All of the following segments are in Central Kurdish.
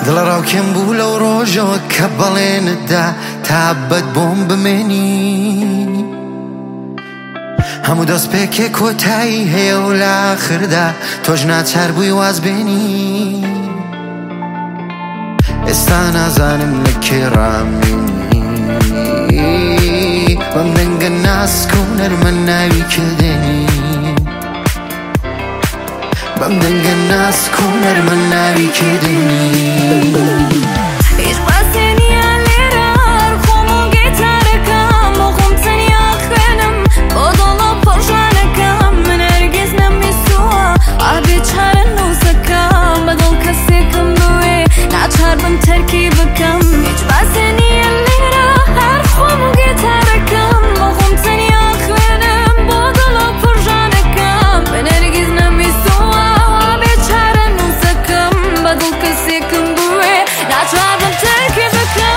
دڵڕاوکێم بوو لەو ڕۆژەوە کە بەڵێنتدا تابەت بۆم بمێنی هەموو دەست پێکێ کۆتایی هەیە و لاخردا تۆش ناچار بووی وازبێنی ئێستا نازانم لە کێ ڕامێنی بەم دەنگە ناسک و نەرمە ناوی کردێنی بەم دەنگە ناسک و نەرمە ناوی کردێنی هیچ باسێ نییە لێرە هەر خۆم و گیتارەکەم بۆ خۆم تەنیا خوێنم بۆ دڵە پڕژانەکەم من هەرگیز نەمیستووە ئابێ چارە نووسەکەم بەدڵ کەسێکم بوێ ناچار بم تەرکی بکەم هیچ باسێ نییە لێرە هەر خۆم و گیتارەکەم بۆ خۆم تەنیا خوێنم بۆ دڵە پڕژانەکەم من هەرگیز نەمیستووە ئابێ چارە نووسەکەم بەدڵ کەسێکم بوێ ناچار بم تەرکی بکەم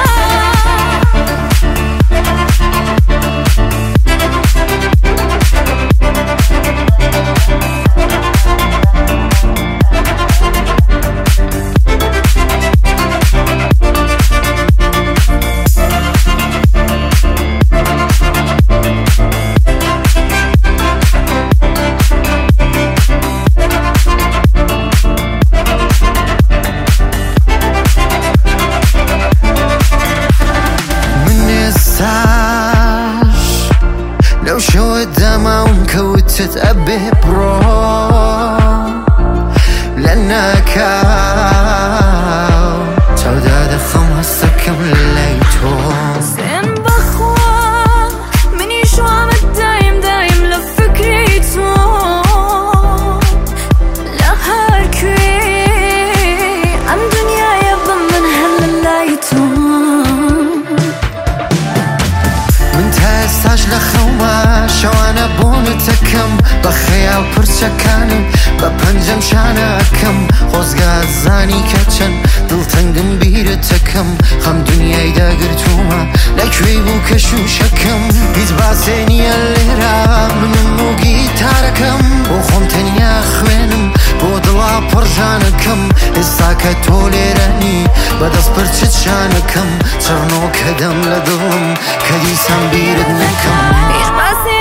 لەو شەوە دەماوم کەوتت ئەبێ بڕۆ لە ناکاو چاودا دەخەم هەستەکەم لای تۆ سێن بەخوا منیش وامە دایم دایم لە فکری تۆ لە هەر کوێ ئەم دنیایە بە من هەر لە لای تۆ من تا ئێستاش لە خەوما شەوانە بۆ نوتەکەم بە خەیاڵ پرچەکانم بە پەنجەم شانەکەم خۆزگات زانی کە چەند دڵتەنگم بیرتەکەم خەم دنیای داگرتوومە لەکوێی بوو کە شوشەکەم هیچ باسێ نییە لێرە منم و گیتارەکەم بۆ خۆم تەنیا خوێنم بۆ دڵا پڕژانەکەم ئێستا کە تۆ لێرەنی بەدەست پرچت شانەکەم چڕنۆ کە دەم لە دڵم کە دیسان بیرت نەکەم هیچ باسێ